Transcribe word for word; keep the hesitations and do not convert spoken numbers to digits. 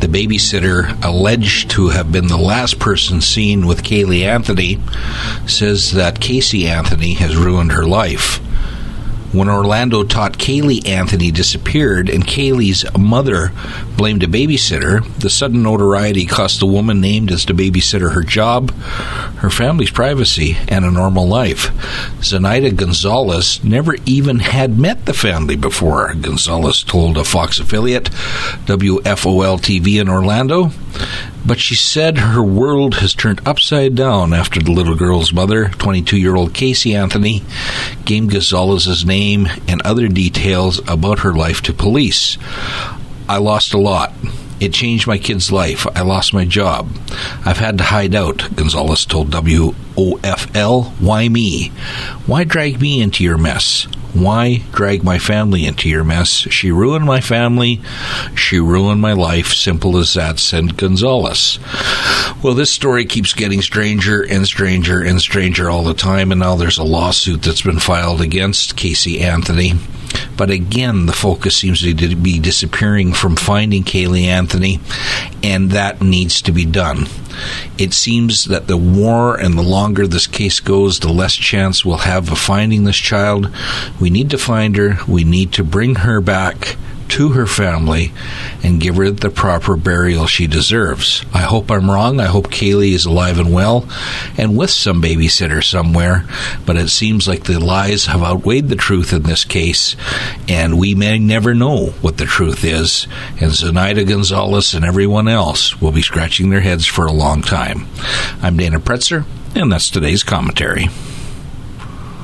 the babysitter alleged to have been the last person seen with Caylee Anthony, says that Casey Anthony has ruined her life. When Orlando taught Caylee Anthony disappeared and Kaylee's mother blamed a babysitter, the sudden notoriety cost the woman named as the babysitter her job, her family's privacy, and a normal life. Zenaida Gonzalez never even had met the family before, Gonzalez told a Fox affiliate, W F O L T V in Orlando. But she said her world has turned upside down after the little girl's mother, twenty-two-year-old Casey Anthony, gave Gonzalez's name and other details about her life to police. I lost a lot. It changed my kid's life. I lost my job. I've had to hide out, Gonzalez told W O F L. Why me? Why drag me into your mess? Why drag my family into your mess? She ruined my family. She ruined my life. Simple as that, said Gonzalez. Well, this story keeps getting stranger and stranger and stranger all the time, and now there's a lawsuit that's been filed against Casey Anthony. But again, the focus seems to be disappearing from finding Caylee Anthony, and that needs to be done. It seems that the more and the longer this case goes, the less chance we'll have of finding this child. We need to find her. We need to bring her back to her family and give her the proper burial she deserves. I hope I'm wrong. I hope Caylee is alive and well and with some babysitter somewhere, but it seems like the lies have outweighed the truth in this case, and we may never know what the truth is, and Zenaida Gonzalez and everyone else will be scratching their heads for a long time. I'm Dana Pretzer, and that's today's commentary.